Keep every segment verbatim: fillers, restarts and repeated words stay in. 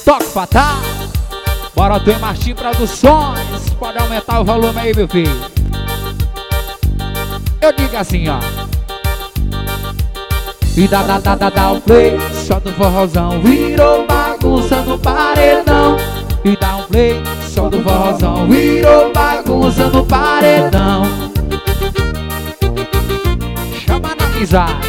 Toque fatal. Bora ter Martim Produções. Pode aumentar o volume aí, meu filho. Eu digo assim, ó. E dá, dá, dá, dá, dá o play. Solta o forrozão, virou bagunça no paredão. E dá um play, solta o forrozão, virou bagunça no paredão. Chama na amizade.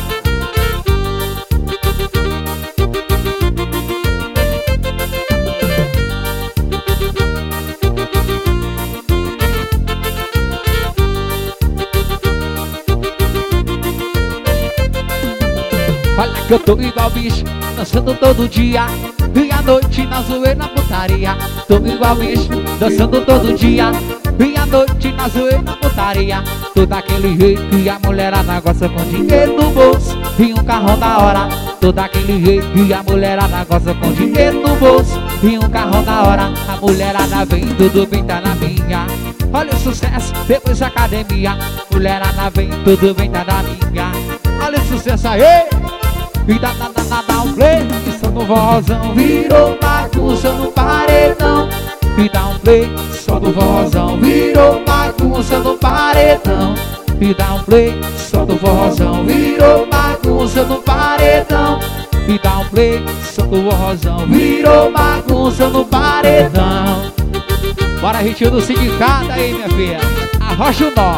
Olha que eu tô igual bicho, dançando todo dia. E à noite na zoeira na putaria. Tô igual bicho, dançando todo dia. E à noite na zoeira na putaria. Tô daquele jeito que a mulherada gosta, com dinheiro no bolso e um carrão da hora. Tô daquele jeito que a mulherada gosta, com dinheiro no bolso e um carrão da hora. A mulherada vem, tudo bem, tá na minha. Olha o sucesso, depois da academia. Mulherada vem, tudo bem, tá na minha. Olha o sucesso aí. E dá, dá, dá, dá, dá um play. Isso no vozão, virou bagunça no paredão. E dá um play, só do vozão, virou bagunça no paredão. E dá um play, só do vozão, virou bagunça no paredão. E dá um play, só do vozão, virou bagunça no paredão. Bora, ritmo do sindicato aí, minha filha. Arrocha o nó.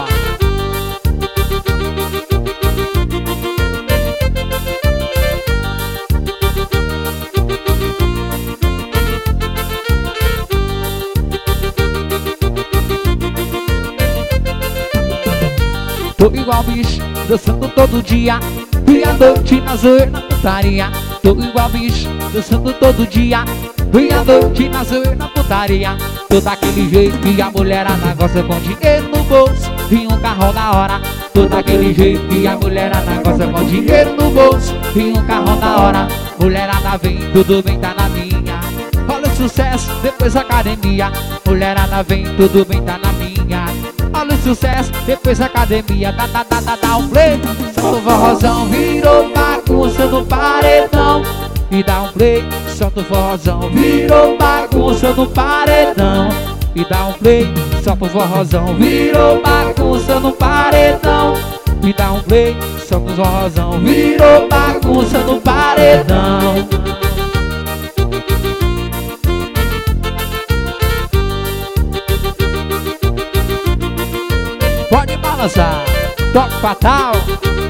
Tô igual bicho, dançando todo dia. E à noite na zoeira na putaria. Tô igual bicho, dançando todo dia. E à noite na zoeira na putaria. Tô daquele jeito que a mulherada gosta, com dinheiro no bolso e um carrão da hora. Tô daquele jeito que a mulherada gosta, com dinheiro no bolso e um carrão da hora. Mulherada vem, tudo bem, tá na minha. Olha o sucesso, depois da academia. Mulherada vem, tudo bem, tá na minha. Olha o sucesso, depois da academia. Dá, dá, dá, dá, dá um play. Solta o forrozão, virou bagunça no paredão. E dá um play, solta o forrozão, virou bagunça no paredão. E dá um play, solta o forrozão, virou bagunça no paredão. E dá um play, solta o forrozão, virou bagunça no paredão. Pode balançar, toque fatal.